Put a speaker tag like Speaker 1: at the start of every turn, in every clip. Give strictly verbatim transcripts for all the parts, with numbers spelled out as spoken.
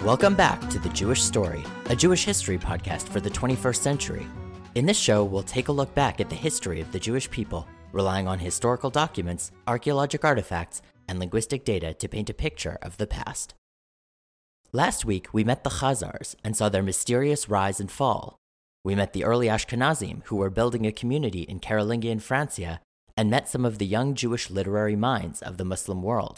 Speaker 1: Welcome back to The Jewish Story, a Jewish history podcast for the twenty-first century. In this show, we'll take a look back at the history of the Jewish people, relying on historical documents, archaeologic artifacts, and linguistic data to paint a picture of the past. Last week, we met the Khazars and saw their mysterious rise and fall. We met the early Ashkenazim, who were building a community in Carolingian Francia, and met some of the young Jewish literary minds of the Muslim world.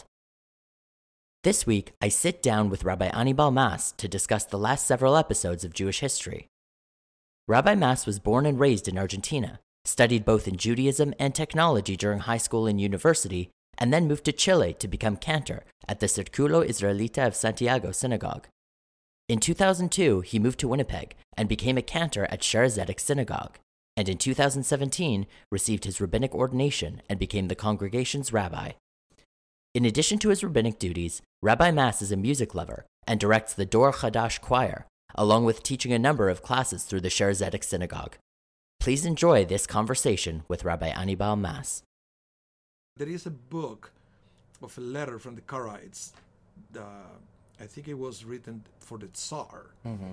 Speaker 1: This week, I sit down with Rabbi Anibal Mas to discuss the last several episodes of Jewish history. Rabbi Mas was born and raised in Argentina, studied both in Judaism and technology during high school and university, and then moved to Chile to become cantor at the Circulo Israelita of Santiago Synagogue. In two thousand two, he moved to Winnipeg and became a cantor at Sher Zedek Synagogue, and in two thousand seventeen received his rabbinic ordination and became the congregation's rabbi. In addition to his rabbinic duties, Rabbi Mas is a music lover and directs the Dor Chadash Choir, along with teaching a number of classes through the Sher Zedek Synagogue. Please enjoy this conversation with Rabbi Anibal Mas.
Speaker 2: There is a book of a letter from the Karaites. Uh, I think it was written for the Tsar, mm-hmm.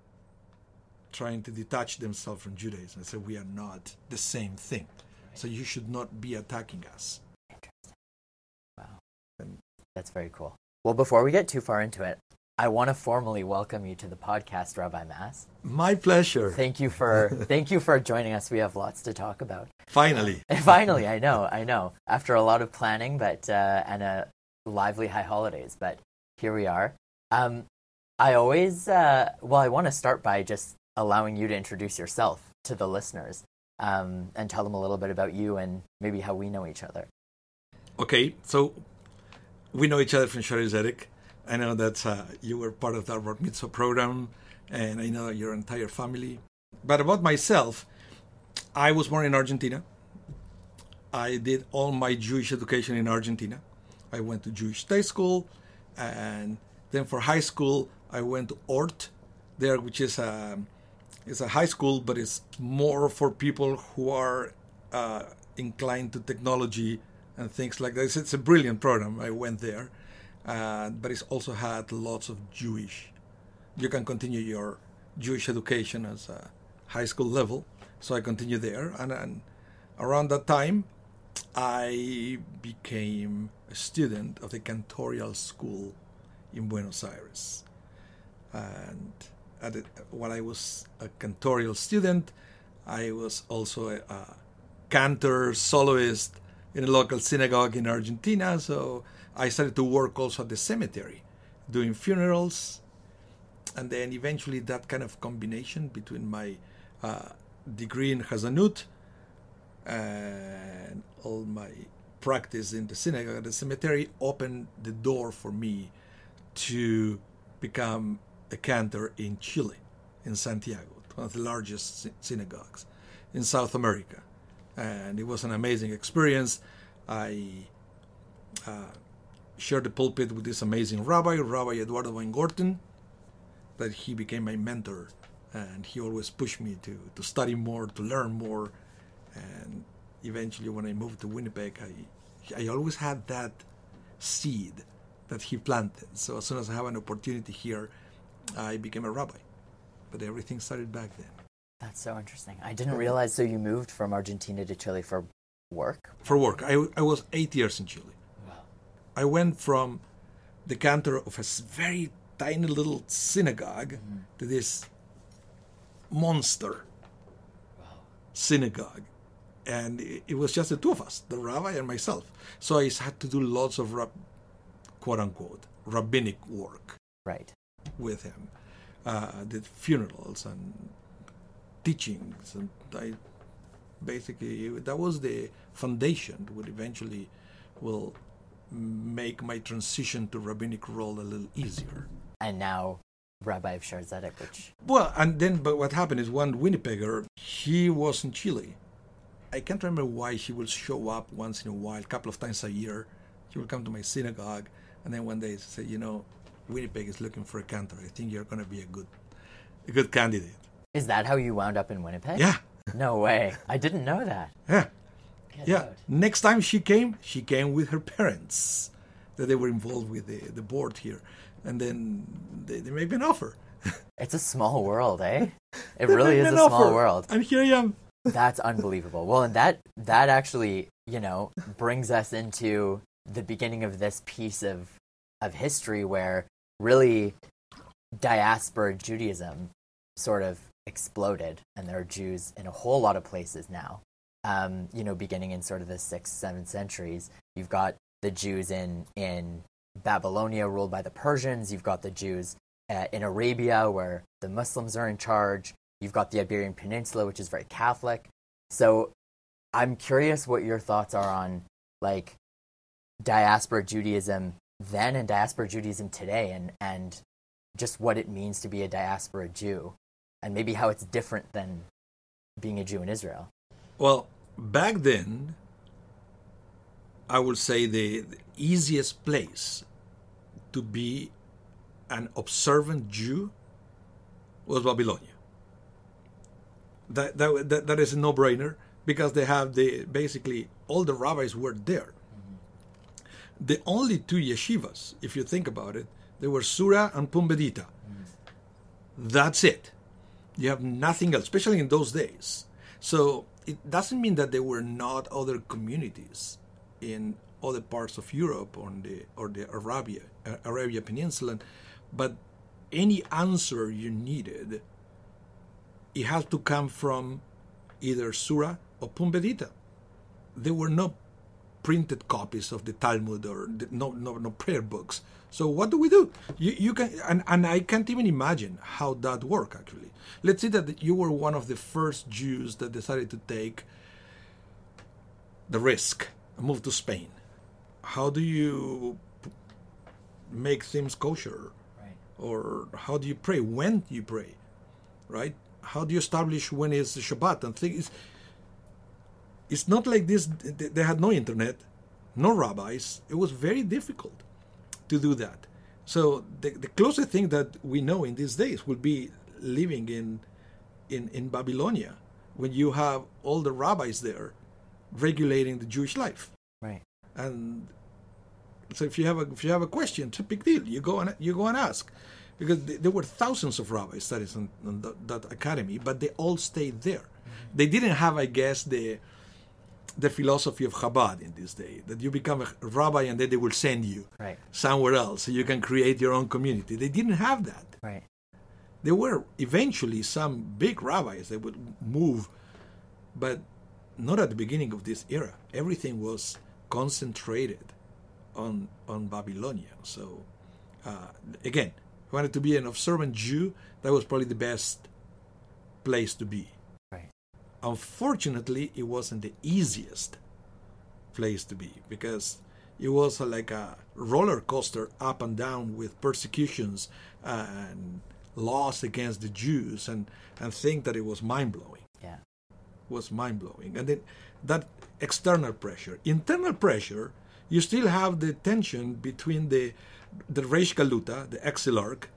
Speaker 2: trying to detach themselves from Judaism. They said, we are not the same thing, so you should not be attacking us.
Speaker 1: Interesting. Wow. That's very cool. Well, before we get too far into it, I want to formally welcome you to the podcast, Rabbi Mas.
Speaker 2: My pleasure.
Speaker 1: Thank you for thank you for joining us. We have lots to talk about.
Speaker 2: Finally.
Speaker 1: Finally, I know, I know. After a lot of planning, but uh, and a lively high holidays, but here we are. Um, I always, uh, well, I want to start by just allowing you to introduce yourself to the listeners um, and tell them a little bit about you and maybe how we know each other.
Speaker 2: Okay, so we know each other from Sher Zedek. I know that uh, you were part of the Bar Mitzvah program, and I know your entire family. But about myself, I was born in Argentina. I did all my Jewish education in Argentina. I went to Jewish State School, and then for high school, I went to O R T there, which is a, it's a high school, but it's more for people who are uh, inclined to technology and things like that. It's a brilliant program. I went there. Uh, but it's also had lots of Jewish. You can continue your Jewish education as a high school level. So I continued there. And, and around that time, I became a student of the cantorial school in Buenos Aires. And at it, while I was a cantorial student, I was also a, a cantor, soloist in a local synagogue in Argentina. So I started to work also at the cemetery, doing funerals, and then eventually that kind of combination between my uh, degree in Chazanut and all my practice in the synagogue at the cemetery opened the door for me to become a cantor in Chile, in Santiago, one of the largest synagogues in South America. And it was an amazing experience. I uh, shared the pulpit with this amazing rabbi, Rabbi Eduardo Weingarten, that he became my mentor, and he always pushed me to, to study more, to learn more. And eventually when I moved to Winnipeg, I, I always had that seed that he planted. So as soon as I have an opportunity here, I became a rabbi. But everything started back then.
Speaker 1: That's so interesting. I didn't realize, so you moved from Argentina to Chile for work?
Speaker 2: For work. I, I was eight years in Chile. I went from the cantor of a very tiny little synagogue mm-hmm. to this monster wow. synagogue. And it, it was just the two of us, the rabbi and myself. So I had to do lots of, rab- quote-unquote, rabbinic work
Speaker 1: right.
Speaker 2: with him. Uh, did funerals and teachings. And I basically, that was the foundation that would eventually will make my transition to rabbinic role a little easier.
Speaker 1: And now Rabbi of Sher Zedek, which...
Speaker 2: Well, and then, but what happened is one Winnipegger, he was in Chile. I can't remember why he will show up once in a while, a couple of times a year. He will come to my synagogue, and then one day he say, you know, Winnipeg is looking for a cantor. I think you're going to be a good, a good candidate.
Speaker 1: Is that how you wound up in Winnipeg?
Speaker 2: Yeah.
Speaker 1: No way. I didn't know that.
Speaker 2: Yeah.
Speaker 1: Get
Speaker 2: yeah.
Speaker 1: out.
Speaker 2: Next time she came, she came with her parents, that they were involved with the, the board here. and then they, they make me an offer.
Speaker 1: It's a small world, eh? It really is a
Speaker 2: offer,
Speaker 1: small world.
Speaker 2: And here I am.
Speaker 1: That's unbelievable. Well, and that that actually, you know, brings us into the beginning of this piece of of history where really diaspora Judaism sort of exploded, and there are Jews in a whole lot of places now. Um, you know, beginning in sort of the sixth, seventh centuries, you've got the Jews in in Babylonia ruled by the Persians. You've got the Jews uh, in Arabia where the Muslims are in charge. You've got the Iberian Peninsula, which is very Catholic. So I'm curious what your thoughts are on, like, diaspora Judaism then and diaspora Judaism today, and, and just what it means to be a diaspora Jew, and maybe how it's different than being a Jew in Israel.
Speaker 2: Well, back then, I would say the, the easiest place to be an observant Jew was Babylonia. That, that that that is a no-brainer because they have the basically all the rabbis were there. Mm-hmm. The only two yeshivas, if you think about it, they were Sura and Pumbedita. Mm-hmm. That's it. You have nothing else, especially in those days. So it doesn't mean that there were not other communities in other parts of Europe or the or the Arabia uh, Arabia Peninsula, but any answer you needed, it has to come from either Sura or Pumbedita. There were no printed copies of the Talmud or the, no, no no prayer books. So what do we do? You you can and, and I can't even imagine how that worked actually. Let's say that you were one of the first Jews that decided to take the risk and move to Spain. How do you make things kosher?
Speaker 1: Right.
Speaker 2: Or how do you pray? When do you pray? Right? How do you establish when is Shabbat and things? It's not like this. They had no internet, no rabbis. It was very difficult to do that. So the, the closest thing that we know in these days will be living in, in, in Babylonia, when you have all the rabbis there regulating the Jewish life.
Speaker 1: Right.
Speaker 2: And so if you have a if you have a question, it's a big deal. You go and you go and ask. Because there were thousands of rabbis studies in, in that, that academy, but they all stayed there. Mm-hmm. They didn't have, I guess, the the philosophy of Chabad in this day, that you become a rabbi and then they will send you
Speaker 1: right.
Speaker 2: somewhere else so you can create your own community. They didn't have that.
Speaker 1: Right.
Speaker 2: There were eventually some big rabbis that would move, but not at the beginning of this era. Everything was concentrated on on Babylonia. So, uh, again, if you wanted to be an observant Jew, that was probably the best place to be.
Speaker 1: Right.
Speaker 2: Unfortunately, it wasn't the easiest place to be because it was like a roller coaster up and down with persecutions and laws against the Jews, and, and think that it was mind-blowing.
Speaker 1: Yeah.
Speaker 2: It was mind-blowing. And then that external pressure. Internal pressure, you still have the tension between the the Reish Galuta, the exilarch,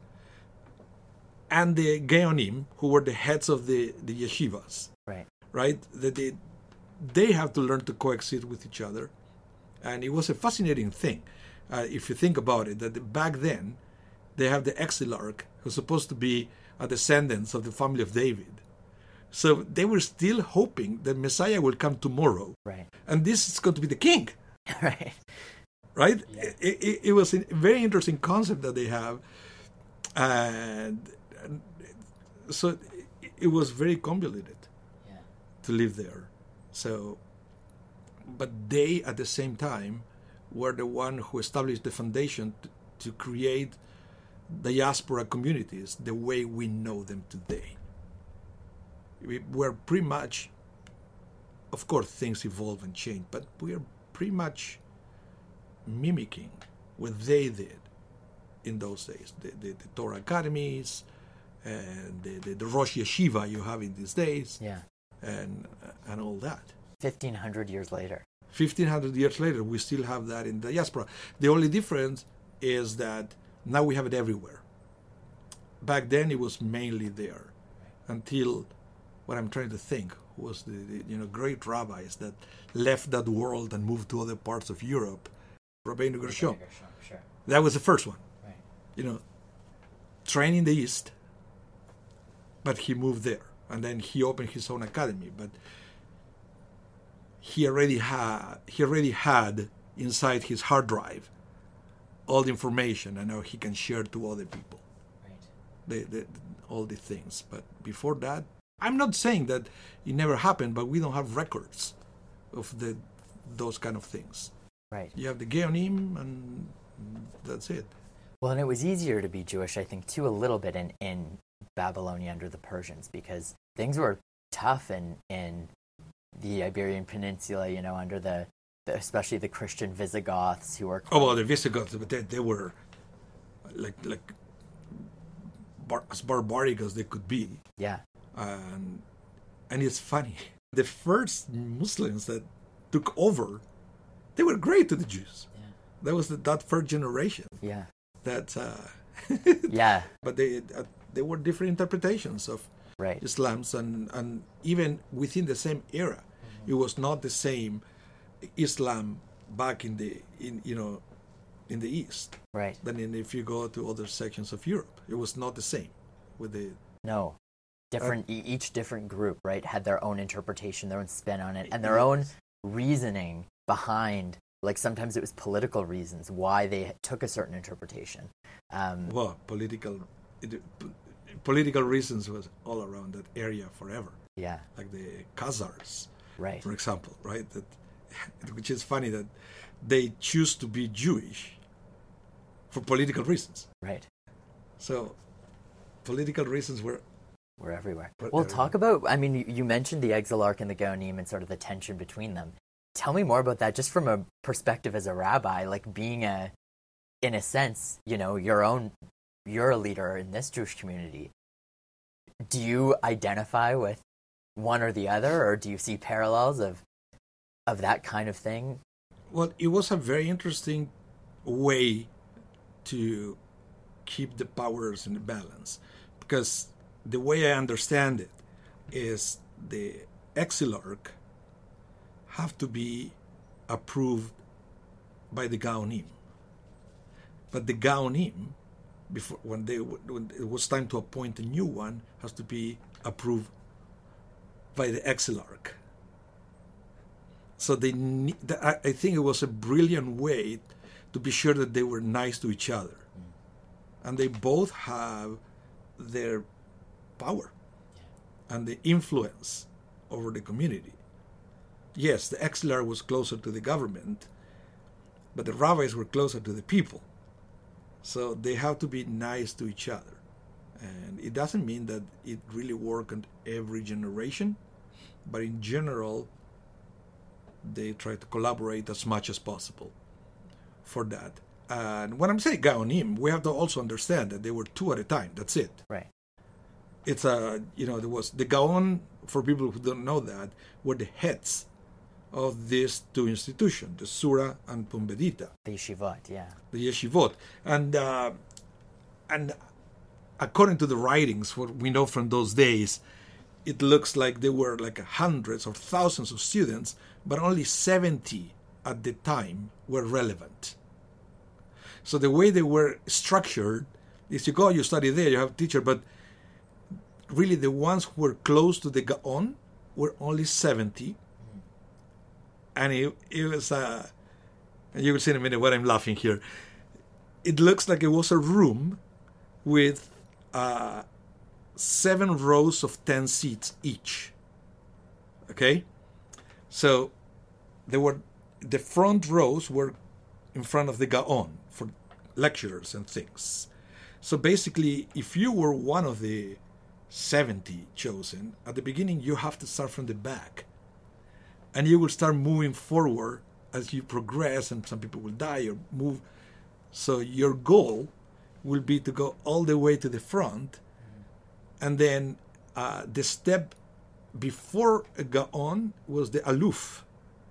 Speaker 2: and the Geonim, who were the heads of the, the yeshivas.
Speaker 1: Right.
Speaker 2: Right? That they, they have to learn to coexist with each other. And it was a fascinating thing, uh, if you think about it, that back then, they have the exilarch, who's supposed to be a descendant of the family of David. So they were still hoping that Messiah will come tomorrow.
Speaker 1: Right.
Speaker 2: And this is going to be the king.
Speaker 1: Right.
Speaker 2: Right?
Speaker 1: Yeah.
Speaker 2: It, it, it was a very interesting concept that they have. And, and so it, it was very convoluted
Speaker 1: Yeah.
Speaker 2: to live there. So, but they, at the same time, were the one who established the foundation to, to create diaspora communities the way we know them today. We were pretty much, of course, things evolve and change, but we are pretty much mimicking what they did in those days. The, the, the Torah academies, and the, the, the Rosh Yeshiva you have in these days,
Speaker 1: Yeah.
Speaker 2: and and all that.
Speaker 1: fifteen hundred years later.
Speaker 2: fifteen hundred years later, we still have that in the diaspora. The only difference is that now we have it everywhere. Back then, it was mainly there, until what I'm trying to think was the, the you know great rabbis that left that world and moved to other parts of Europe. Rabbeinu Gershom.
Speaker 1: Sure.
Speaker 2: That was the first one.
Speaker 1: Right.
Speaker 2: you know, trained in the East, but he moved there. And then he opened his own academy. But he already had, he already had inside his hard drive all the information, and now he can share to other people. Right. The, the, all the things. But before that, I'm not saying that it never happened, but we don't have records of the those kind of things.
Speaker 1: Right.
Speaker 2: You have the Geonim, and that's it.
Speaker 1: Well, and it was easier to be Jewish, I think, too, a little bit in, in Babylonia under the Persians, because things were tough in, in the Iberian Peninsula, you know, under the, the especially the Christian Visigoths who were...
Speaker 2: Oh, well, the Visigoths, but they, they were like like bar, as barbaric as they could be.
Speaker 1: Yeah.
Speaker 2: And, and it's funny. The first Muslims that took over, they were great to the Jews. Yeah. That was the, that first generation.
Speaker 1: Yeah.
Speaker 2: That... Uh,
Speaker 1: yeah.
Speaker 2: But they uh, there were different interpretations of
Speaker 1: right.
Speaker 2: Islams, and, and even within the same era, mm-hmm. it was not the same Islam back in the in you know in the East.
Speaker 1: Right.
Speaker 2: Than in, if you go to other sections of Europe, it was not the same with the
Speaker 1: no different uh, each different group right had their own interpretation, their own spin on it, and their own reasoning behind. Like sometimes it was political reasons why they took a certain interpretation. Um,
Speaker 2: well, political it, political reasons was all around that area forever.
Speaker 1: Yeah.
Speaker 2: Like the Khazars,
Speaker 1: right?
Speaker 2: For example, right? That, which is funny that they choose to be Jewish for political reasons.
Speaker 1: Right.
Speaker 2: So, political reasons were
Speaker 1: were everywhere.
Speaker 2: Were
Speaker 1: well,
Speaker 2: everywhere.
Speaker 1: Talk about. I mean, you, you mentioned the Exilarch and the Gaonim and sort of the tension between them. Tell me more about that, just from a perspective as a rabbi, like being a, in a sense, you know, your own, you're a leader in this Jewish community. Do you identify with one or the other, or do you see parallels of, of that kind of thing?
Speaker 2: Well, it was a very interesting way to keep the powers in balance, because the way I understand it is the Exilarch have to be approved by the Gaonim. But the Gaonim, before when they when it was time to appoint a new one, has to be approved by the Exilarch. So they need, I think it was a brilliant way to be sure that they were nice to each other, mm. and they both have their power yeah. and the influence over the community. Yes, the Exilarch was closer to the government, but the rabbis were closer to the people. So they have to be nice to each other. And it doesn't mean that it really worked on every generation, but in general, they try to collaborate as much as possible for that. And when I'm saying Gaonim, we have to also understand that they were two at a time. That's it.
Speaker 1: Right.
Speaker 2: It's a, you know, there was the Gaon, for people who don't know that, were the heads of these two institutions, the Sura and Pumbedita.
Speaker 1: The yeshivot, yeah.
Speaker 2: The yeshivot. And, uh, and according to the writings, what we know from those days, it looks like there were like hundreds or thousands of students, but only seventy at the time were relevant. So the way they were structured is you go, you study there, you have a teacher, but really the ones who were close to the Gaon were only seventy. And it, it was, uh, and you will see in a minute what I'm laughing here. It looks like it was a room with uh, seven rows of ten seats each. Okay? So there were, the front rows were in front of the Gaon for lectures and things. So basically, if you were one of the seventy chosen, at the beginning you have to start from the back. And you will start moving forward as you progress, and some people will die or move. So your goal will be to go all the way to the front, and then uh, the step before a Gaon was the aluf.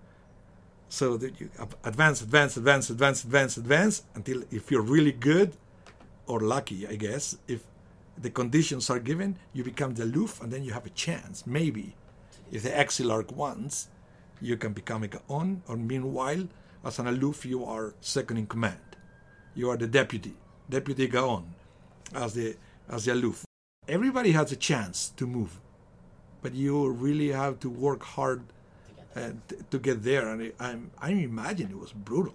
Speaker 2: So that you advance, advance, advance, advance, advance, advance, until if you're really good or lucky, I guess, if the conditions are given, you become the aluf, and then you have a chance, maybe, if the Exilarch wants, you can become a Gaon, or meanwhile, as an aluf, you are second in command. You are the deputy Deputy Gaon, as the as the aloof. Everybody has a chance to move, but you really have to work hard uh, t- to get there. And I, I'm I imagine it was brutal.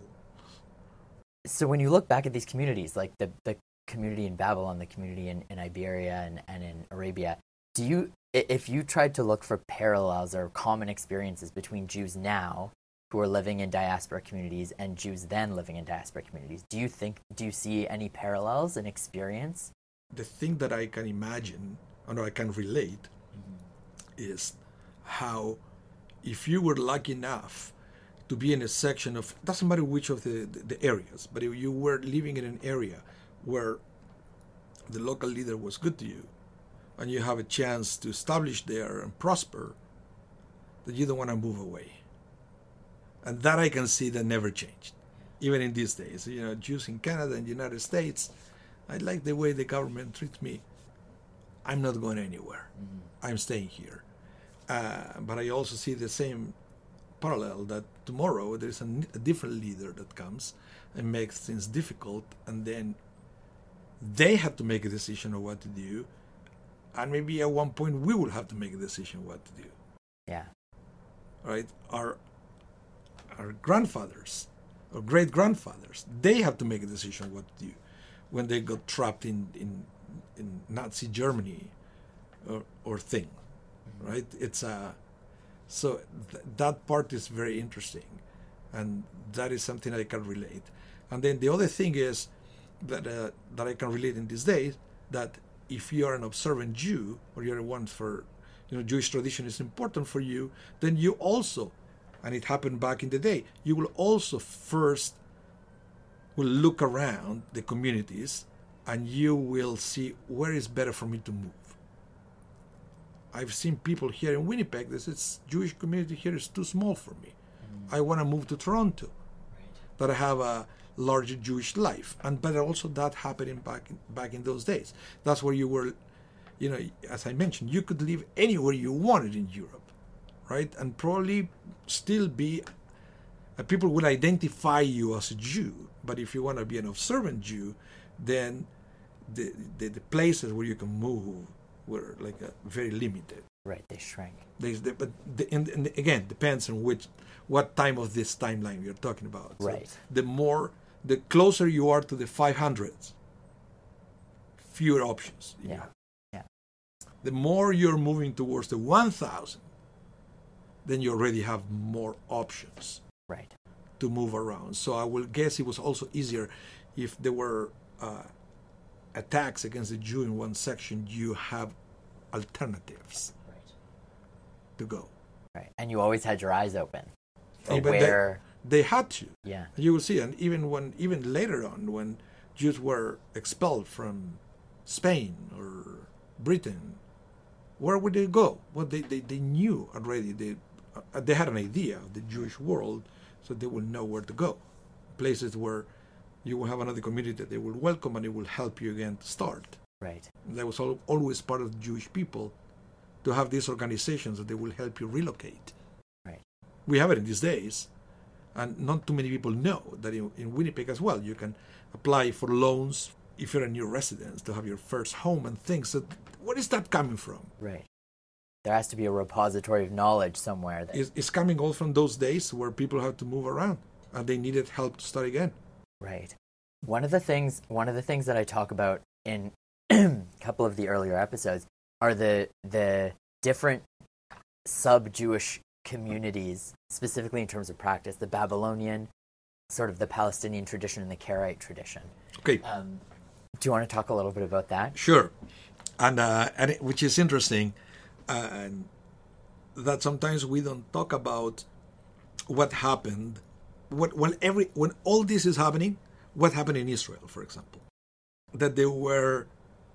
Speaker 1: So when you look back at these communities, like the, the community in Babylon, the community in, in Iberia and, and in Arabia, do you, if you tried to look for parallels or common experiences between Jews now who are living in diaspora communities and Jews then living in diaspora communities, do you think, do you see any parallels in experience?
Speaker 2: The thing that I can imagine, or I can relate, mm-hmm. is how if you were lucky enough to be in a section of, doesn't matter which of the, the, the areas, but if you were living in an area where the local leader was good to you, and you have a chance to establish there and prosper, that you don't want to move away. And that I can see that never changed, even in these days. You know, Jews in Canada and the United States, I like the way the government treats me. I'm not going anywhere. Mm-hmm. I'm staying here. Uh, but I also see the same parallel that tomorrow there's a, a different leader that comes and makes things difficult, and then they have to make a decision of what to do. And maybe at one point we will have to make a decision what to do.
Speaker 1: Yeah.
Speaker 2: Right? Our our grandfathers or great grandfathers, they have to make a decision what to do when they got trapped in, in, in Nazi Germany or, or thing. Mm-hmm. Right? It's a so th- that part is very interesting, and that is something I can relate. And then the other thing is that uh, that I can relate in these days, that if you are an observant Jew, or you're one for, you know, Jewish tradition is important for you, then you also, and it happened back in the day, you will also first will look around the communities, and you will see where is better for me to move. I've seen people here in Winnipeg that says, Jewish community here is too small for me. Mm. I want to move to Toronto, right, that I have a larger Jewish life. And but also that happening back in, back in those days. That's where you were, you know, as I mentioned, you could live anywhere you wanted in Europe, right? And probably still be, uh, people will identify you as a Jew. But if you want to be an observant Jew, then the the, the places where you can move were like a, very limited.
Speaker 1: Right, they shrank.
Speaker 2: They, they, but the, and, and again, depends on which, what time of this timeline you're talking about.
Speaker 1: Right.
Speaker 2: So the more, the closer you are to the five hundreds, fewer options.
Speaker 1: Yeah.
Speaker 2: Have.
Speaker 1: Yeah.
Speaker 2: The more you're moving towards the one thousand, then you already have more options.
Speaker 1: Right.
Speaker 2: To move around. So I will guess it was also easier if there were uh, attacks against the Jew in one section, you have alternatives, right, to go.
Speaker 1: Right, and you always had your eyes open for
Speaker 2: Even
Speaker 1: where
Speaker 2: they, they had to.
Speaker 1: Yeah,
Speaker 2: you will see, and even when, even later on, when Jews were expelled from Spain or Britain, where would they go? Well, they they, they knew already. They uh, they had an idea of the Jewish world, so they will know where to go. Places where you will have another community that they will welcome, and it will help you again to start.
Speaker 1: Right.
Speaker 2: That was all, always part of the Jewish people, to have these organizations that they will help you relocate.
Speaker 1: Right.
Speaker 2: We have it in these days, and not too many people know that in, in Winnipeg as well, you can apply for loans if you're a new resident to have your first home and things. So where is that coming from?
Speaker 1: Right. There has to be a repository of knowledge somewhere. That...
Speaker 2: It's, it's coming all from those days where people had to move around and they needed help to start again.
Speaker 1: Right. One of the things, one of the things that I talk about in a couple of the earlier episodes are the the different sub-Jewish communities, specifically in terms of practice, the Babylonian, sort of the Palestinian tradition, and the Karaite tradition.
Speaker 2: Okay.
Speaker 1: Um, do you want to talk a little bit about that?
Speaker 2: Sure. And, uh, and it, which is interesting, uh, that sometimes we don't talk about what happened What, when every when all this is happening, what happened in Israel, for example, that there were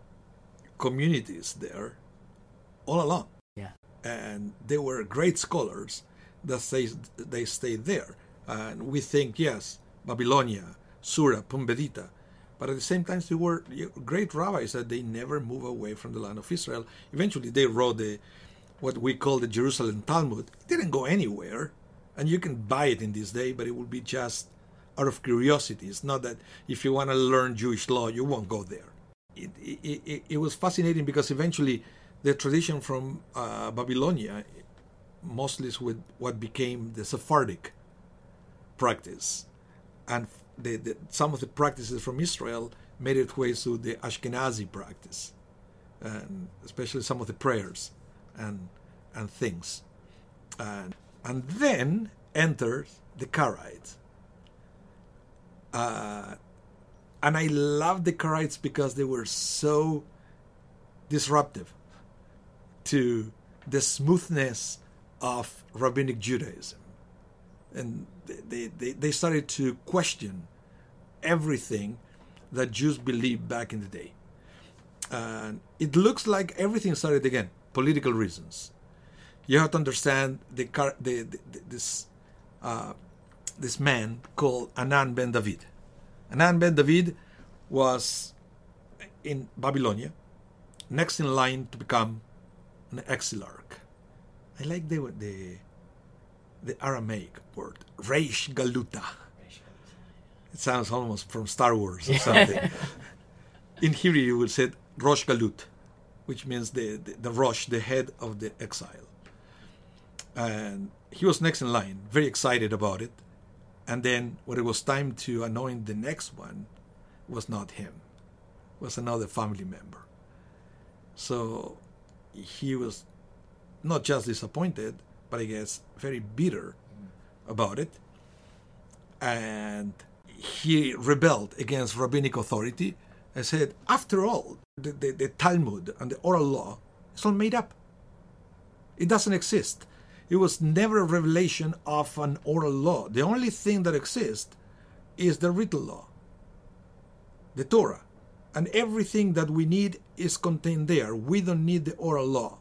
Speaker 2: communities there all along,
Speaker 1: yeah,
Speaker 2: and they were great scholars that they they stayed there, and we think yes, Babylonia, Sura, Pumbedita, but at the same time they were great rabbis that they never move away from the land of Israel. Eventually, they wrote the what we call the Jerusalem Talmud. It didn't go anywhere. And you can buy it in this day, but it will be just out of curiosity. It's not that if you want to learn Jewish law, you won't go there. It, it, it, it was fascinating because eventually the tradition from uh, Babylonia, mostly is with what became the Sephardic practice, and the, the, some of the practices from Israel made its way to the Ashkenazi practice, and especially some of the prayers and and things. And, and then enters the Karaites. Uh, and I love the Karaites because they were so disruptive to the smoothness of Rabbinic Judaism. And they, they, they started to question everything that Jews believed back in the day. And it looks like everything started again, political reasons. You have to understand the, the, the this uh, this man called Anan ben David. Anan ben David was in Babylonia, next in line to become an exilarch. I like the the the Aramaic word, Reish Galuta. It sounds almost from Star Wars or something. In Hebrew, you would say Rosh Galut, which means the, the, the Rosh, the head of the exile. And he was next in line, very excited about it. And then when it was time to anoint the next one, it was not him. It was another family member. So he was not just disappointed, but I guess very bitter about it. And he rebelled against rabbinic authority and said, after all, the, the, the Talmud and the oral law is all made up. It doesn't exist. It was never a revelation of an oral law. The only thing that exists is the written law, the Torah. And everything that we need is contained there. We don't need the oral law.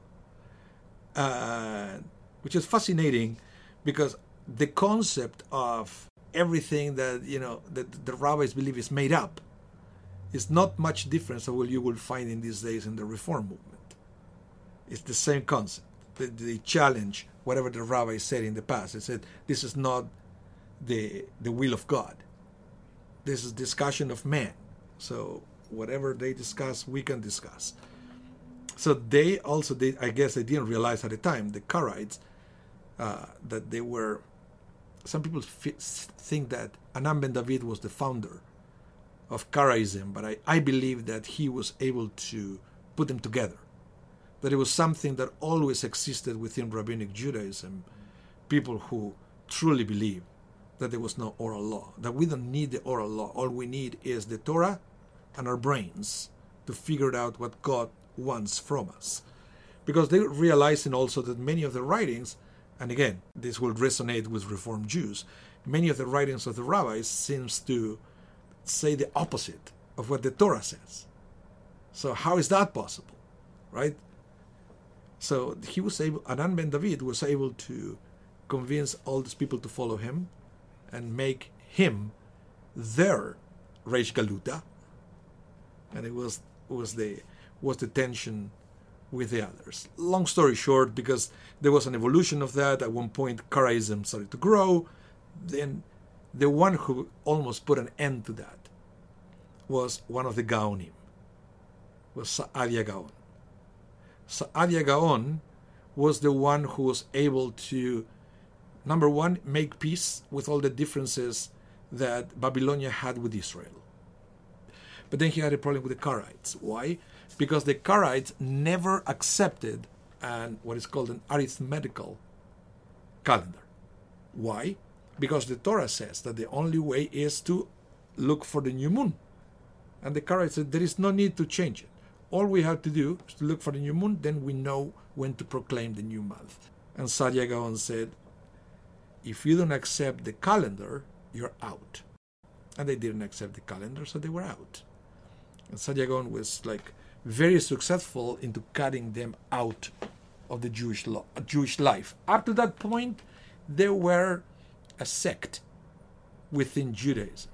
Speaker 2: Uh, which is fascinating because the concept of everything that, you know, that the rabbis believe is made up is not much different from what you will find in these days in the Reform movement. It's the same concept. They, they challenge whatever the rabbi said in the past. They said, this is not the the will of God. This is discussion of man. So whatever they discuss, we can discuss. So they also, did, I guess they didn't realize at the time, the Karaites, uh, that they were, some people f- think that Anan ben David was the founder of Karaism, but I, I believe that he was able to put them together. That it was something that always existed within Rabbinic Judaism, people who truly believe that there was no oral law, that we don't need the oral law. All we need is the Torah and our brains to figure out what God wants from us. Because they realizing also that many of the writings, and again, this will resonate with Reformed Jews, many of the writings of the rabbis seems to say the opposite of what the Torah says. So how is that possible, right? So he was able, Anan ben David was able to convince all these people to follow him and make him their Reish Galuta. And it was was the was the tension with the others. Long story short, because there was an evolution of that. At one point, Karaism started to grow. Then the one who almost put an end to that was one of the Gaonim, was Saadia Gaon. Saadia Gaon was the one who was able to, number one, make peace with all the differences that Babylonia had with Israel. But then he had a problem with the Karaites. Why? Because the Karaites never accepted an, what is called an arithmetical calendar. Why? Because the Torah says that the only way is to look for the new moon. And the Karaites said there is no need to change it. All we have to do is to look for the new moon, then we know when to proclaim the new month. And Saadia Gaon said, if you don't accept the calendar, you're out. And they didn't accept the calendar, so they were out. And Saadia Gaon was like very successful into cutting them out of the Jewish law, Jewish life. Up to that point, they were a sect within Judaism.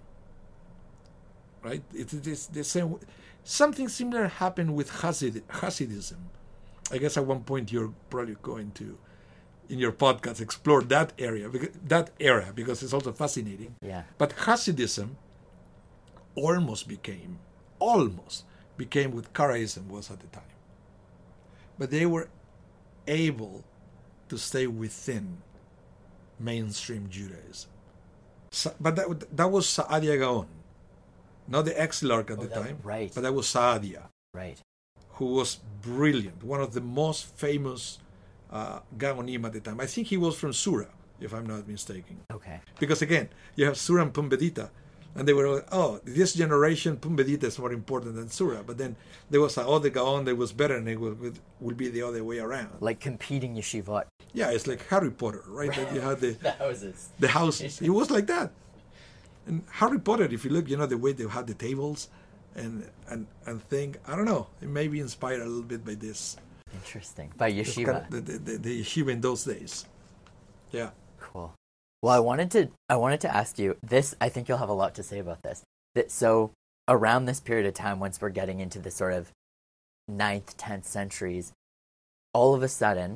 Speaker 2: Right? It is the same. Something similar happened with Hasid, Hasidism. I guess at one point you're probably going to in your podcast explore that area, because, that era, because it's also fascinating.
Speaker 1: Yeah.
Speaker 2: But Hasidism almost became, almost became what Karaism was at the time. But they were able to stay within mainstream Judaism. So, but that, that was Saadia Gaon, not the exilarch at
Speaker 1: Oh,
Speaker 2: the
Speaker 1: that-
Speaker 2: time,
Speaker 1: right.
Speaker 2: but that was Saadia,
Speaker 1: Right.
Speaker 2: who was brilliant, one of the most famous uh, Gaonim at the time. I think he was from Sura, if I'm not mistaken.
Speaker 1: Okay.
Speaker 2: Because again, you have Sura and Pumbedita, and they were like, oh, this generation, Pumbedita is more important than Sura. But then there was a other Gaon that was better, and it would, would be the other way around.
Speaker 1: Like competing yeshivot.
Speaker 2: Yeah, it's like Harry Potter, right? That you had the,
Speaker 1: The houses.
Speaker 2: the houses. It was like that. And Harry Potter, if you look, you know, the way they had the tables and and and thing, I don't know, it may be inspired a little bit by this.
Speaker 1: Interesting. By
Speaker 2: this
Speaker 1: yeshiva.
Speaker 2: kind of- the, the, the, the yeshiva in those days. Yeah.
Speaker 1: Cool. Well, I wanted to I wanted to ask you this. I think you'll have a lot to say about this. That so around this period of time, once we're getting into the sort of ninth, tenth centuries, all of a sudden,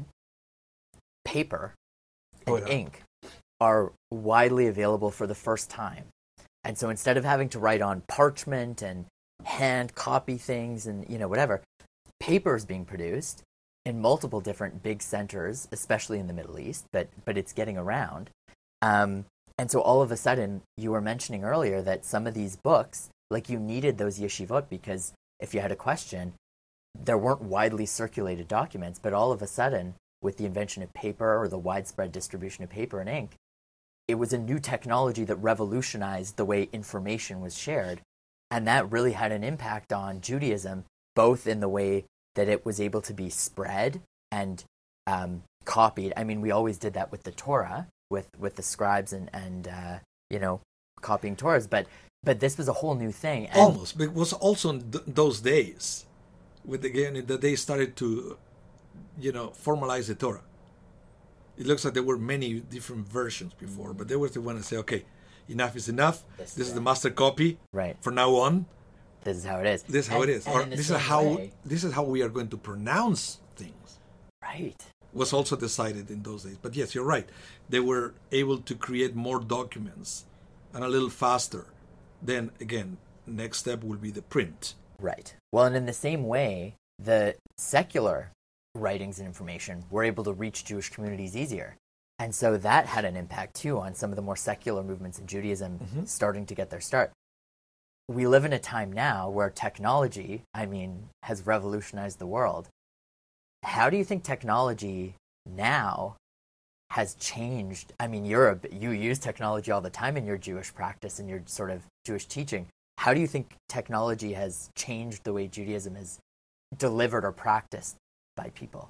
Speaker 1: paper and
Speaker 2: Oh, yeah.
Speaker 1: ink are widely available for the first time. And so instead of having to write on parchment and hand copy things and you know whatever, paper is being produced in multiple different big centers, especially in the Middle East, but but it's getting around. Um, and so all of a sudden, you were mentioning earlier that some of these books, like you needed those yeshivot because if you had a question, there weren't widely circulated documents, but all of a sudden, with the invention of paper or the widespread distribution of paper and ink, it was a new technology that revolutionized the way information was shared. And that really had an impact on Judaism, both in the way that it was able to be spread and um, copied. I mean, we always did that with the Torah, with, with the scribes and, and uh, you know, copying Torahs. But but this was a whole new thing. And
Speaker 2: Almost. But it was also in th- those days, with again, that they started to, you know, formalize the Torah. It looks like there were many different versions before, but they were the one to say, okay, enough is enough.
Speaker 1: This
Speaker 2: This,
Speaker 1: is
Speaker 2: is the
Speaker 1: it.
Speaker 2: master copy.
Speaker 1: Right.
Speaker 2: From now on,
Speaker 1: This is how it is.
Speaker 2: this is how
Speaker 1: And-
Speaker 2: it is.
Speaker 1: and
Speaker 2: Or
Speaker 1: in the
Speaker 2: this is
Speaker 1: same
Speaker 2: how
Speaker 1: way-
Speaker 2: this is how we are going to pronounce things.
Speaker 1: Right.
Speaker 2: Was also decided in those days. But yes, you're right. They were able to create more documents and a little faster. Then again, next step will be the print.
Speaker 1: Right. Well, and in the same way, the secular writings and information were able to reach Jewish communities easier. And so that had an impact, too, on some of the more secular movements in Judaism starting to get their start. We live in a time now where technology, I mean, has revolutionized the world. How do you think technology now has changed? I mean, you're a, you use technology all the time in your Jewish practice and your sort of Jewish teaching. How do you think technology has changed the way Judaism is delivered or practiced by people?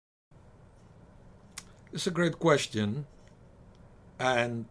Speaker 2: It's a great question. And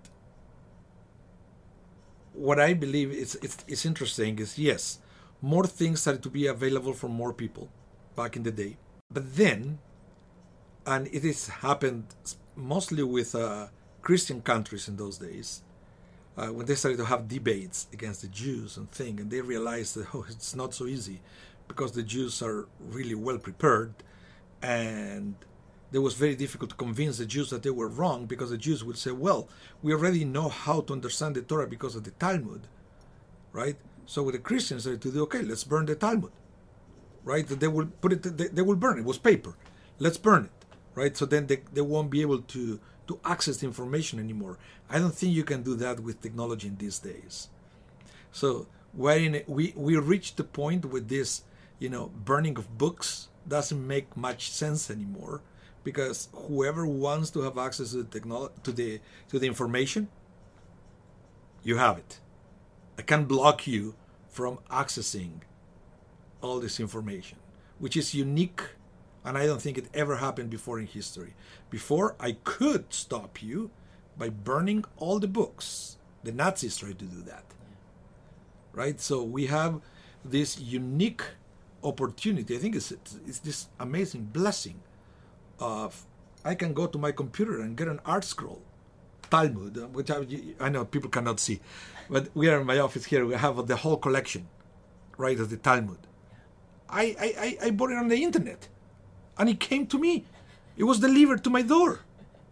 Speaker 2: what I believe is it's, it's interesting is, yes, more things started to be available for more people back in the day. But then, and it has happened mostly with uh, Christian countries in those days, uh, when they started to have debates against the Jews and thing, and they realized that, oh, it's not so easy because the Jews are really well prepared, and it was very difficult to convince the Jews that they were wrong, because the Jews would say, well, we already know how to understand the Torah because of the Talmud, right? So with the Christians, they to do, okay, let's burn the Talmud, right? They will put it, they, they will burn it. It was paper. Let's burn it, right? So then they, they won't be able to, to access the information anymore. I don't think you can do that with technology in these days. So we're in a, we, we reached the point with this, you know, burning of books doesn't make much sense anymore, because whoever wants to have access to the technology, to the to the information, you have it. I can't block you from accessing all this information, which is unique, and I don't think it ever happened before in history. Before, I could stop you by burning all the books. The Nazis tried to do that, right? So we have this unique opportunity. I think it's it's this amazing blessing of I can go to my computer and get an art scroll, Talmud, which I, I know people cannot see, but we are in my office here. We have the whole collection, right, of the Talmud. I, I, I bought it on the internet, and it came to me. It was delivered to my door.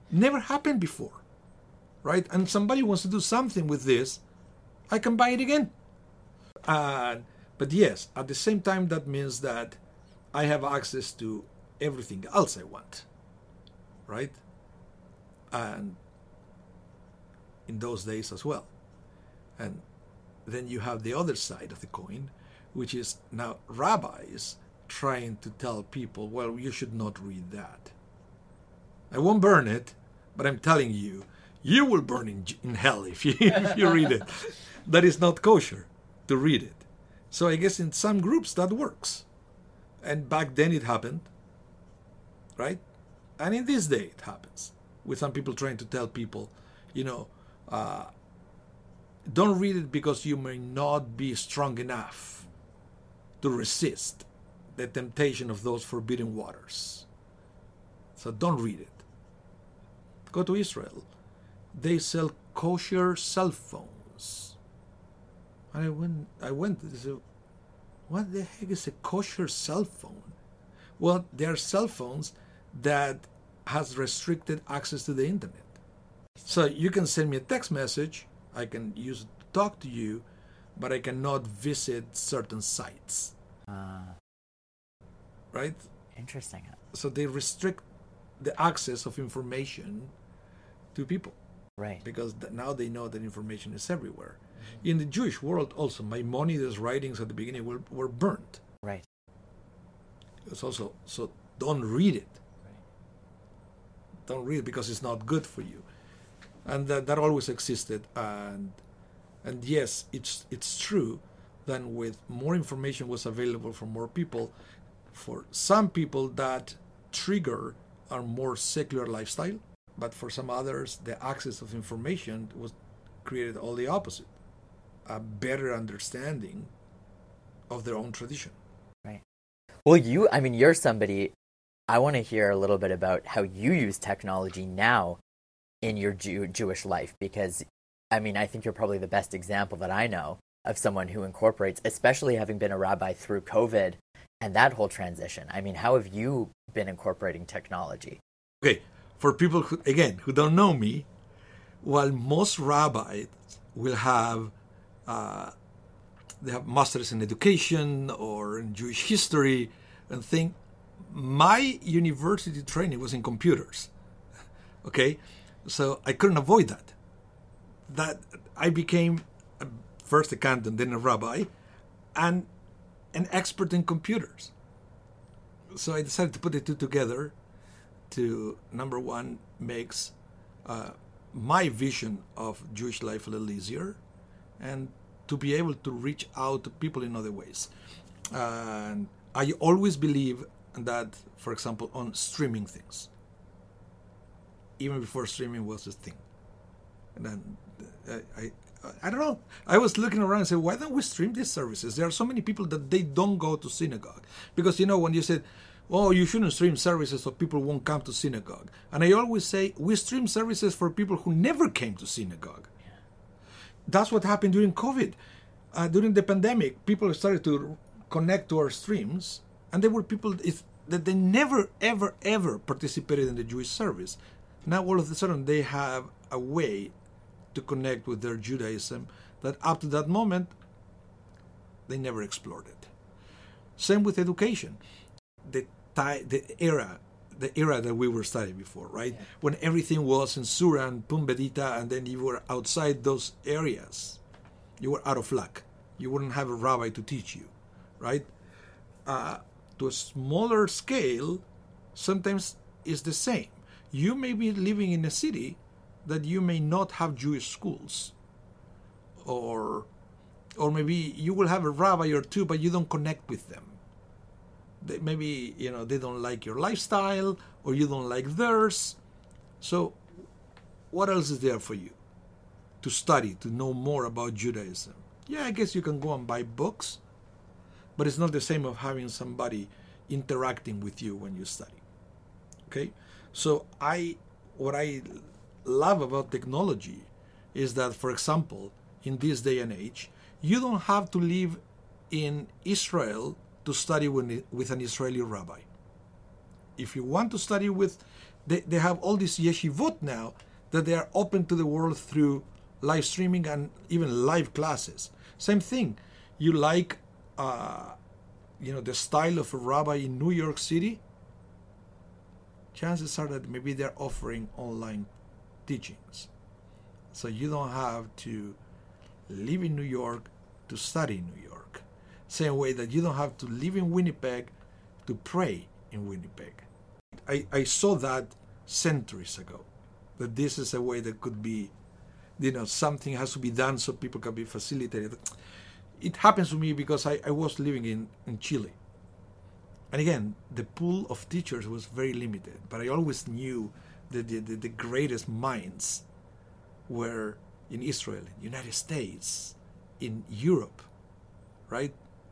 Speaker 2: Never happened before, right? And somebody wants to do something with this, I can buy it again. Uh, but yes, at the same time, that means that I have access to everything else I want, right? And in those days as well. And then you have the other side of the coin, which is now rabbis trying to tell people, well, you should not read that. I won't burn it, but I'm telling you, you will burn in, in hell if you, if you read it. That is not kosher to read it. So I guess in some groups that works. And back then it happened, right? And in this day it happens, with some people trying to tell people, you know, uh, don't read it because you may not be strong enough to resist the temptation of those forbidden waters. So don't read it. Go to Israel. They sell kosher cell phones. And I went, I went, I said, what the heck is a kosher cell phone? Well, they are cell phones that has restricted access to the internet. So you can send me a text message, I can use it to talk to you, but I cannot visit certain sites.
Speaker 1: Uh,
Speaker 2: right?
Speaker 1: Interesting.
Speaker 2: So they restrict the access of information to people.
Speaker 1: Right.
Speaker 2: Because th- now they know that information is everywhere. Mm-hmm. In the Jewish world also, Maimonides' writings at the beginning were, were burnt.
Speaker 1: Right.
Speaker 2: It's also, so don't read it. Right. Don't read it because it's not good for you. And that, that always existed. And and yes, it's it's true that with more information was available for more people, for some people that trigger a more secular lifestyle, but for some others, the access of information was created all the opposite, a better understanding of their own tradition.
Speaker 1: Right. Well, you, I mean, you're somebody, I want to hear a little bit about how you use technology now in your Jew- Jewish life, because, I mean, I think you're probably the best example that I know of someone who incorporates, especially having been a rabbi through COVID and that whole transition. I mean, how have you been incorporating technology?
Speaker 2: Okay, for people who, again, who don't know me, while most rabbis will have, uh, they have masters in education or in Jewish history and think, my university training was in computers. Okay, so I couldn't avoid that. That I became a, first a cantor, then a rabbi, and an expert in computers. So I decided to put the two together to, number one, makes uh, my vision of Jewish life a little easier, and to be able to reach out to people in other ways. And I always believe that, for example, on streaming things, even before streaming was a thing. And then I, I, I don't know. I was looking around and said, why don't we stream these services? There are so many people that they don't go to synagogue. Because, you know, when you said, oh, you shouldn't stream services so people won't come to synagogue. And I always say, we stream services for people who never came to synagogue. Yeah. That's what happened during COVID. Uh, during the pandemic, people started to connect to our streams. And there were people if, that they never, ever, ever participated in the Jewish service. Now, all of a sudden, they have a way to connect with their Judaism that up to that moment, they never explored it. Same with education. The, ty- the era the era that we were studying before, right? Yeah. When everything was in Surah and Pumbedita, and then you were outside those areas, you were out of luck. You wouldn't have a rabbi to teach you, right? Uh, to a smaller scale, sometimes it's the same. You may be living in a city that you may not have Jewish schools, or or maybe you will have a rabbi or two, but you don't connect with them. They, maybe you know they don't like your lifestyle, or you don't like theirs. So, what else is there for you to study, to know more about Judaism? Yeah, I guess you can go and buy books, but it's not the same of having somebody interacting with you when you study. Okay, so I what I love about technology is that, for example, in this day and age, you don't have to live in Israel to study with, with an Israeli rabbi. If you want to study with They, they have all these yeshivot now that they are open to the world through live streaming and even live classes. Same thing. You like, uh, you know, the style of a rabbi in New York City? Chances are that maybe they're offering online teachings. So you don't have to live in New York to study in New York. Same way that you don't have to live in Winnipeg to pray in Winnipeg. I, I saw that centuries ago, that this is a way that could be, you know, something has to be done so people can be facilitated. It happens to me because I, I was living in, in Chile. And again, the pool of teachers was very limited, but I always knew that the, the, the greatest minds were in Israel, in the United States, in Europe, right?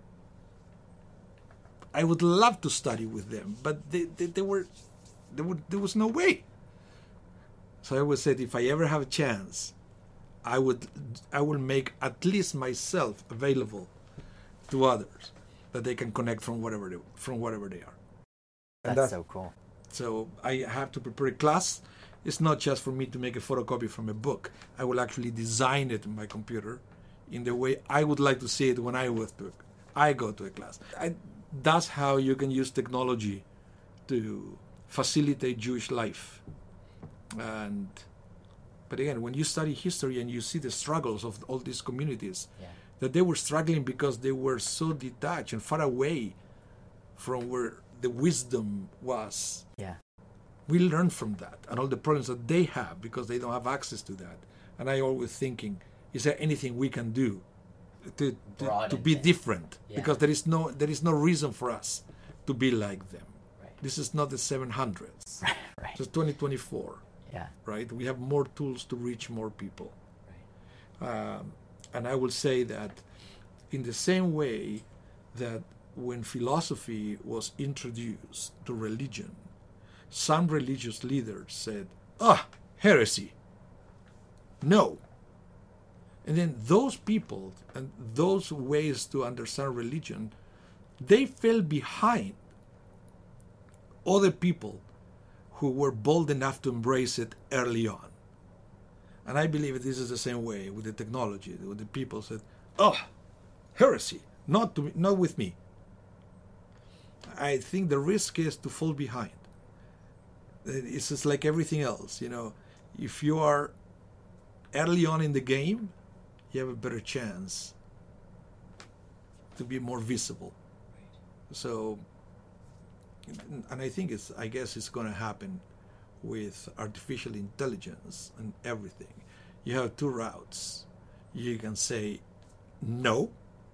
Speaker 2: I would love to study with them, but they, they, they were, there, were, there was no way. So I always said, if I ever have a chance, I would, I will make at least myself available to others, that they can connect from whatever they, from whatever they are.
Speaker 1: That's that, so cool.
Speaker 2: So I have to prepare a class. It's not just for me to make a photocopy from a book. I will actually design it in my computer in the way I would like to see it when I was to, I go to a class. I, that's how you can use technology to facilitate Jewish life. And but again, when you study history and you see the struggles of all these communities, yeah. that they were struggling because they were so detached and far away from where the wisdom was.
Speaker 1: Yeah.
Speaker 2: We learn from that and all the problems that they have because they don't have access to that. And I always thinking, is there anything we can do to to, to be different? Yeah. Because there is no there is no reason for us to be like them.
Speaker 1: Right.
Speaker 2: This is not the seven hundreds.
Speaker 1: Right.
Speaker 2: It's twenty twenty-four.
Speaker 1: Yeah.
Speaker 2: Right. We have more tools to reach more people. Right. Um, and I will say that in the same way that when philosophy was introduced to religion, some religious leaders said, ah, heresy. No. And then those people and those ways to understand religion, they fell behind other people who were bold enough to embrace it early on. And I believe this is the same way with the technology, with the people said, oh, heresy, not to me, not with me. I think the risk is to fall behind. It's just like everything else, you know. If you are early on in the game, you have a better chance to be more visible. So, and I think it's, I guess it's going to happen with artificial intelligence and everything. You have two routes. You can say no,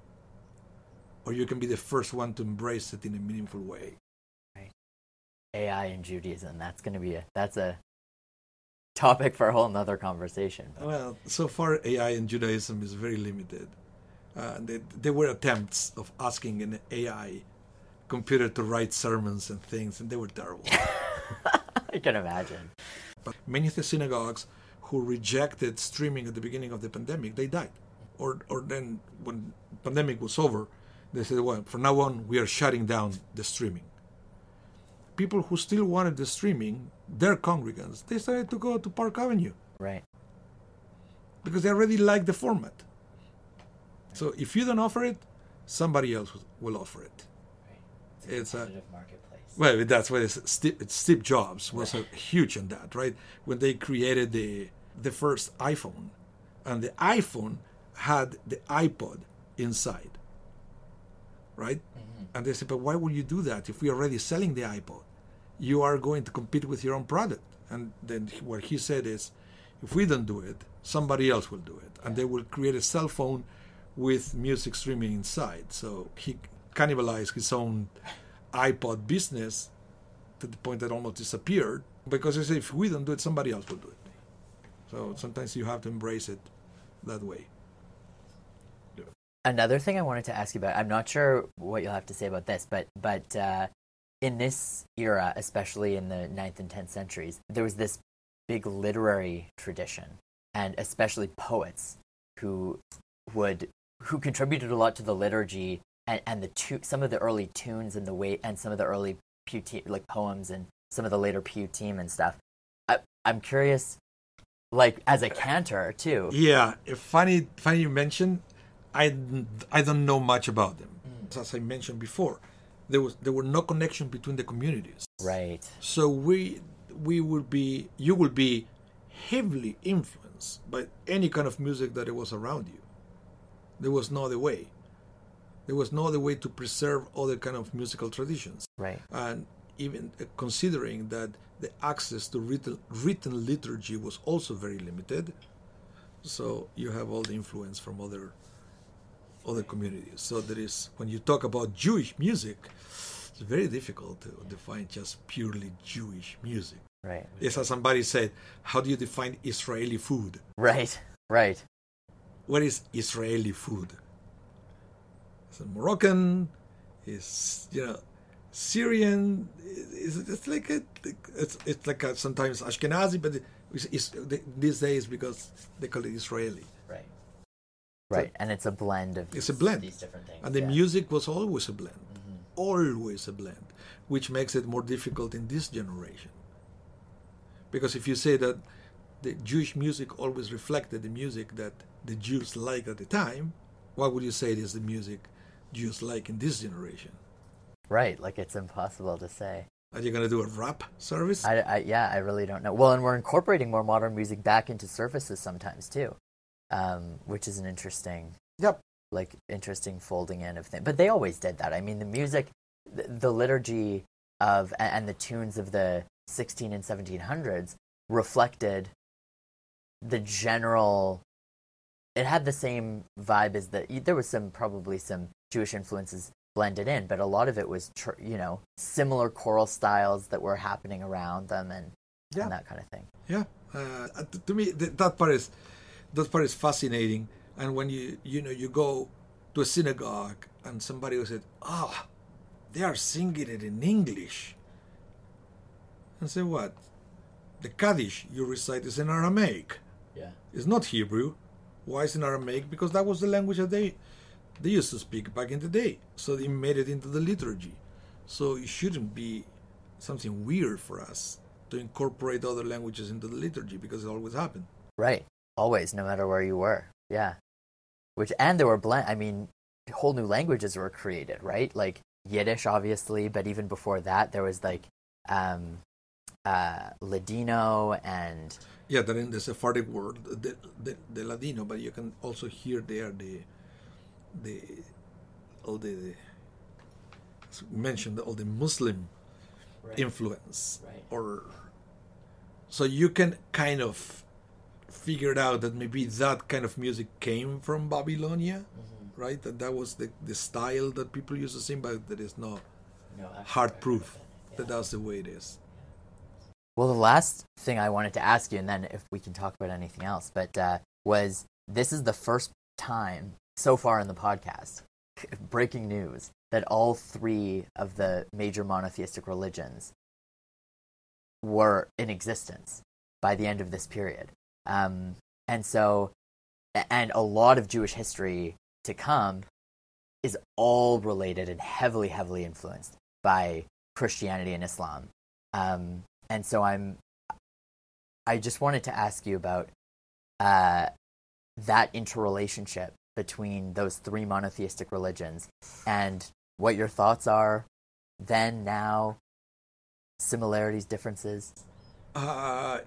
Speaker 2: or you can be the first one to embrace it in a meaningful way.
Speaker 1: Right. A I and Judaism, that's going to be a, that's a topic for a whole nother conversation.
Speaker 2: Well, so far A I and Judaism is very limited. Uh, they, there were attempts of asking an A I computer to write sermons and things, and they were terrible.
Speaker 1: I can imagine.
Speaker 2: But many of the synagogues who rejected streaming at the beginning of the pandemic, they died. Or, or then when the pandemic was over, they said, well, from now on, we are shutting down the streaming. People who still wanted the streaming, their congregants, they started to go to Park Avenue.
Speaker 1: Right.
Speaker 2: Because they already like the format. So if you don't offer it, somebody else will offer it.
Speaker 1: Right. It's a competitive marketplace.
Speaker 2: Well, that's why Steve, Steve Jobs was right. a huge on that, right? When they created the the first iPhone, and the iPhone had the iPod inside, right? Mm-hmm. And they said, but why would you do that if we're already selling the iPod? You are going to compete with your own product. And then what he said is, if we don't do it, somebody else will do it. And they will create a cell phone with music streaming inside. So he cannibalized his own iPod business to the point that almost disappeared, because he said, if we don't do it, somebody else will do it. So sometimes you have to embrace it that way. Yeah.
Speaker 1: Another thing I wanted to ask you about, I'm not sure what you'll have to say about this, but but uh, in this era, especially in the ninth and tenth centuries, there was this big literary tradition, and especially poets who would who contributed a lot to the liturgy and, and the tu- some of the early tunes and the way and some of the early puti- like poems and some of the later Piyutim and stuff. I, I'm curious, like as a cantor too.
Speaker 2: Yeah, funny, funny you mentioned. I, I don't know much about them. Mm. As I mentioned before, there was there were no connection between the communities.
Speaker 1: Right.
Speaker 2: So we we would be you would be heavily influenced by any kind of music that it was around you. There was no other way. There was no other way to preserve other kind of musical traditions.
Speaker 1: Right.
Speaker 2: And even considering that the access to written, written liturgy was also very limited, so you have all the influence from other other communities. So there is, when you talk about Jewish music, it's very difficult to define just purely Jewish music.
Speaker 1: Right.
Speaker 2: Yes, as somebody said, how do you define Israeli food?
Speaker 1: Right, right.
Speaker 2: What is Israeli food? It's a Moroccan, it's, you know, Syrian, it's, it's like a, it's, it's like a, sometimes Ashkenazi, but it's, it's, these days because they call it Israeli.
Speaker 1: Right. Right, so, and it's a blend of
Speaker 2: it's
Speaker 1: these,
Speaker 2: a blend.
Speaker 1: these different things.
Speaker 2: And the
Speaker 1: yeah.
Speaker 2: music was always a blend,
Speaker 1: mm-hmm.
Speaker 2: always a blend, which makes it more difficult in this generation. Because if you say that the Jewish music always reflected the music that the Jews liked at the time, what would you say it is the music Jews like in this generation?
Speaker 1: Right, like it's impossible to say.
Speaker 2: Are you going to do a rap service?
Speaker 1: I, I, yeah, I really don't know. Well, and we're incorporating more modern music back into services sometimes too. Um, which is an interesting,
Speaker 2: yep,
Speaker 1: like interesting folding in of things. But they always did that. I mean, the music, the, the liturgy of and the tunes of the sixteen and seventeen hundreds reflected the general. It had the same vibe as the. There was some probably some Jewish influences blended in, but a lot of it was tr- you know similar choral styles that were happening around them and,
Speaker 2: yeah.
Speaker 1: and that kind of thing.
Speaker 2: Yeah, uh, to me th- that part is. That part is fascinating, and when you you know you go to a synagogue and somebody will say, "Ah, oh, they are singing it in English," and say, "What? The Kaddish you recite is in Aramaic.
Speaker 1: Yeah,
Speaker 2: it's not Hebrew. Why is it in Aramaic? Because that was the language that they they used to speak back in the day. So they made it into the liturgy. So it shouldn't be something weird for us to incorporate other languages into the liturgy because it always happened."
Speaker 1: Right. Always, no matter where you were, yeah. Which and there were blend. I mean, whole new languages were created, right? Like Yiddish, obviously, but even before that, there was like um, uh, Ladino and
Speaker 2: yeah, that in the Sephardic world, the, the the Ladino, but you can also hear there the the all the, the mentioned all the Muslim right. influence,
Speaker 1: right.
Speaker 2: or so you can kind of figured out that maybe that kind of music came from Babylonia, mm-hmm. right? That that was the, the style that people used to sing, but there is no, no hard proof yeah. that that's the way it is.
Speaker 1: Well, the last thing I wanted to ask you, and then if we can talk about anything else, but uh, was this is the first time so far in the podcast, breaking news, that all three of the major monotheistic religions were in existence by the end of this period. Um, and so, and a lot of Jewish history to come is all related and heavily, heavily influenced by Christianity and Islam. Um, and so I'm, I just wanted to ask you about uh, that interrelationship between those three monotheistic religions and what your thoughts are then, now, similarities, differences.
Speaker 2: Uh,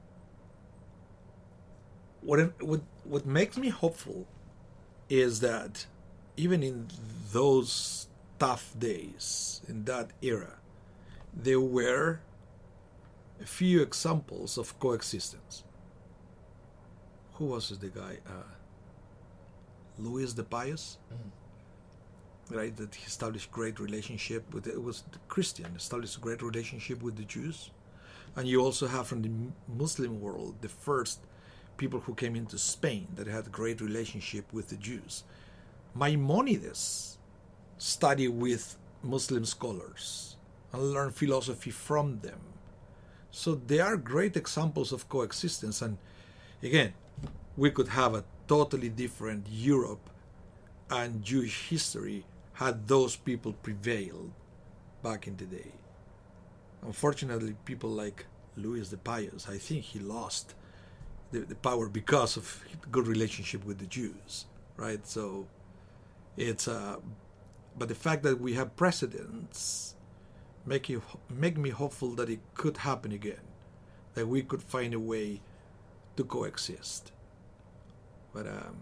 Speaker 2: What, what what makes me hopeful is that even in those tough days, in that era, there were a few examples of coexistence. Who was the guy? Uh, Louis the Pious, mm-hmm. right? That he established great relationship with, it was the Christian, established a great relationship with the Jews. And you also have from the Muslim world, the first people who came into Spain that had a great relationship with the Jews. Maimonides studied with Muslim scholars and learned philosophy from them. So they are great examples of coexistence. And again, we could have a totally different Europe and Jewish history had those people prevailed back in the day. Unfortunately, people like Louis the Pious, I think he lost the, the power because of good relationship with the Jews, right? So it's uh, but the fact that we have precedents make you make me hopeful that it could happen again, that we could find a way to coexist. But um,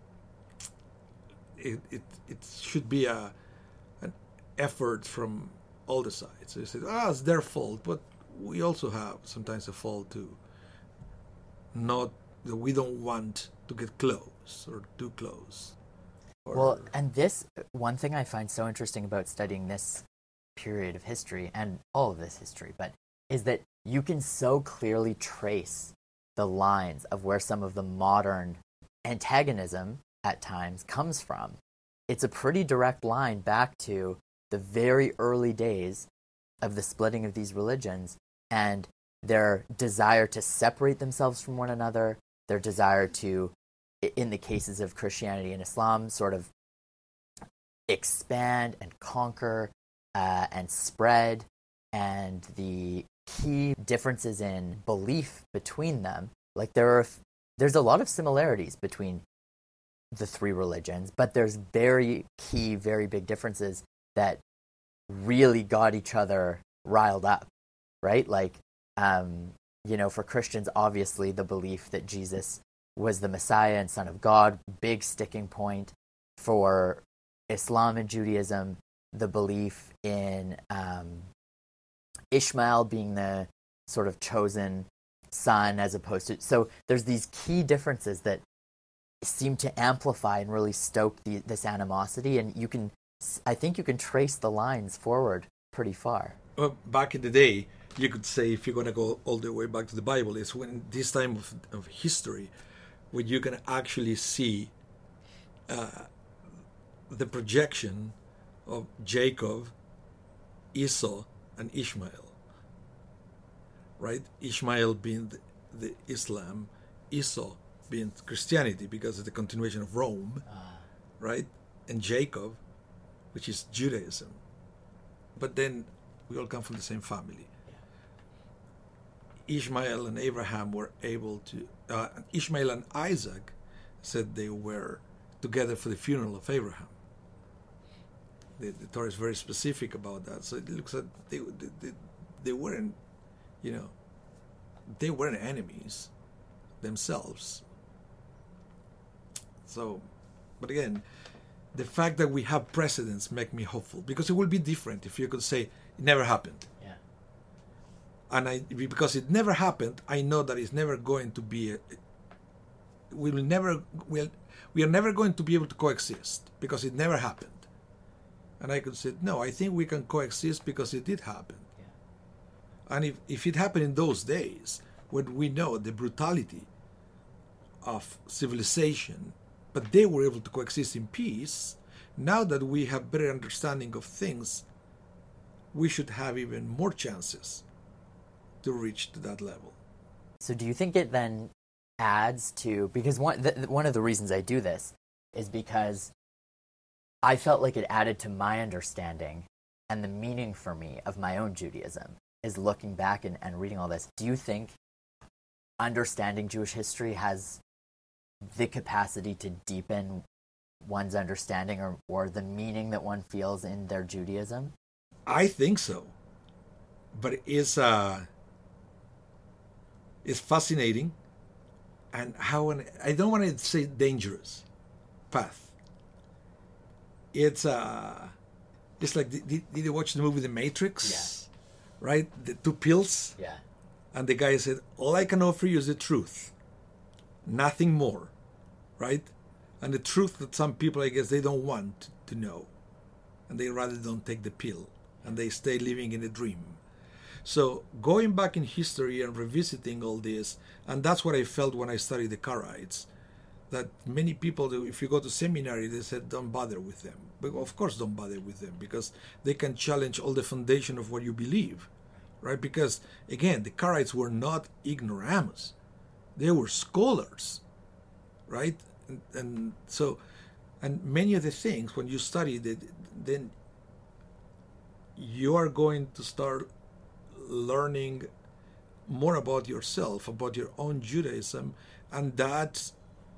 Speaker 2: it, it it should be a an effort from all the sides. So you say, ah, it's their fault, but we also have sometimes a fault too. Not that we don't want to get close or too close. Or...
Speaker 1: Well, and this, one thing I find so interesting about studying this period of history, and all of this history, but is that you can so clearly trace the lines of where some of the modern antagonism at times comes from. It's a pretty direct line back to the very early days of the splitting of these religions and their desire to separate themselves from one another, their desire to, in the cases of Christianity and Islam, sort of expand and conquer uh, and spread, and the key differences in belief between them. Like there are, there's a lot of similarities between the three religions, but there's very key, very big differences that really got each other riled up, right? Like, um, you know, for Christians, obviously the belief that Jesus was the Messiah and Son of God, big sticking point. For Islam and Judaism, the belief in um, Ishmael being the sort of chosen son as opposed to... So there's these key differences that seem to amplify and really stoke the, this animosity, and you can, I think you can trace the lines forward pretty far.
Speaker 2: Well, back in the day, you could say, if you're going to go all the way back to the Bible, it's when this time of, of history when you can actually see uh, the projection of Jacob, Esau, and Ishmael. Right? Ishmael being the, the Islam, Esau being Christianity because it's the continuation of Rome, uh. right? And Jacob, which is Judaism. But then we all come from the same family. Yeah. Ishmael and Abraham were able to, uh, Ishmael and Isaac said they were together for the funeral of Abraham. The, the Torah is very specific about that. So it looks like they, they, they weren't, you know, they weren't enemies themselves. So, but again, the fact that we have precedents make me hopeful, because it will be different if you could say it never happened.
Speaker 1: Yeah.
Speaker 2: And I, because it never happened, I know that it's never going to be. A, we will never. Will we are never going to be able to coexist because it never happened. And I could say, no, I think we can coexist because it did happen. Yeah. And if if it happened in those days, when we know the brutality of civilization, but they were able to coexist in peace. Now that we have better understanding of things, we should have even more chances to reach to that level.
Speaker 1: So do you think it then adds to, because one, the, one of the reasons I do this is because I felt like it added to my understanding and the meaning for me of my own Judaism is looking back and, and reading all this. Do you think understanding Jewish history has the capacity to deepen one's understanding or, or the meaning that one feels in their Judaism?
Speaker 2: I think so. But it's, uh, it's fascinating and how, an, I don't want to say dangerous path. It's, uh, it's like, did, did you watch the movie The Matrix?
Speaker 1: Yeah.
Speaker 2: Right? The two pills?
Speaker 1: Yeah. And
Speaker 2: the guy said, all I can offer you is the truth. Nothing more, right? And the truth that some people, I guess, they don't want to know. And they rather don't take the pill. And they stay living in a dream. So going back in history and revisiting all this, and that's what I felt when I studied the Karaites, that many people, if you go to seminary, they said, don't bother with them. But of course don't bother with them, because they can challenge all the foundation of what you believe, right? Because, again, the Karaites were not ignoramus. They were scholars, right? And, and so, and many of the things, when you study it, then you are going to start learning more about yourself, about your own Judaism, and that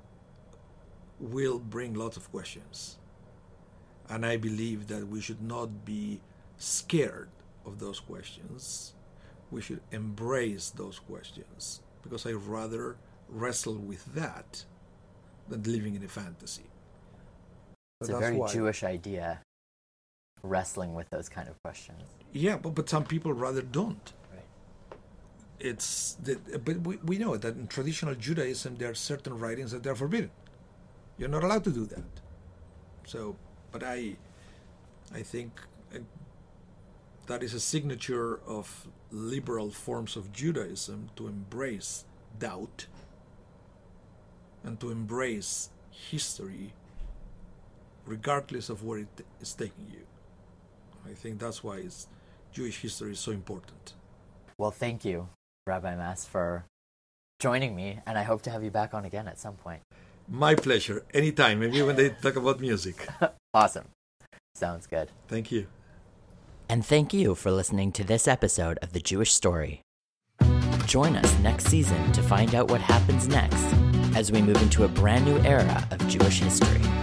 Speaker 2: will bring lots of questions. And I believe that we should not be scared of those questions. We should embrace those questions, because I rather wrestle with that than living in a fantasy.
Speaker 1: It's a very why. Jewish idea, wrestling with those kind of questions.
Speaker 2: Yeah, but, but some people rather don't.
Speaker 1: Right.
Speaker 2: It's the, but we, we know that in traditional Judaism there are certain writings that are forbidden. You're not allowed to do that. So, but I, I think uh, that is a signature of liberal forms of Judaism, to embrace doubt and to embrace history regardless of where it is taking you. I think that's why it's, Jewish history is so important.
Speaker 1: Well, thank you, Rabbi Mass, for joining me, and I hope to have you back on again at some point.
Speaker 2: My pleasure. Anytime, maybe when they talk about music.
Speaker 1: Awesome. Sounds good.
Speaker 2: Thank you.
Speaker 1: And thank you for listening to this episode of The Jewish Story. Join us next season to find out what happens next as we move into a brand new era of Jewish history.